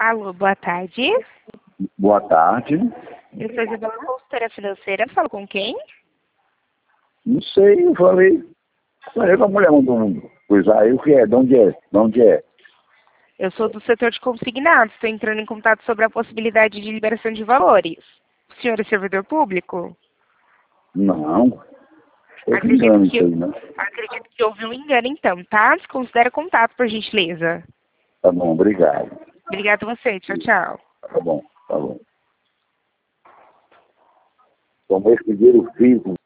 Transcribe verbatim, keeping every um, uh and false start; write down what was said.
Alô, boa tarde. Boa tarde. Eu sou Isabela, consultora financeira. Falo com quem? Não sei, eu falei. Falei com a mulher mandou um coisa. Aí o que é? De onde é? De onde é? Eu sou do setor de consignados. Estou entrando em contato sobre a possibilidade de liberação de valores. O senhor é servidor público? Não. Eu que Acredito engano que, isso aí, né? acredito que houve um engano, então, tá? Considera contato, por gentileza. Tá bom, obrigado. Obrigada a você. Tchau, tchau. Tá bom, tá bom. Tomei primeiro filho.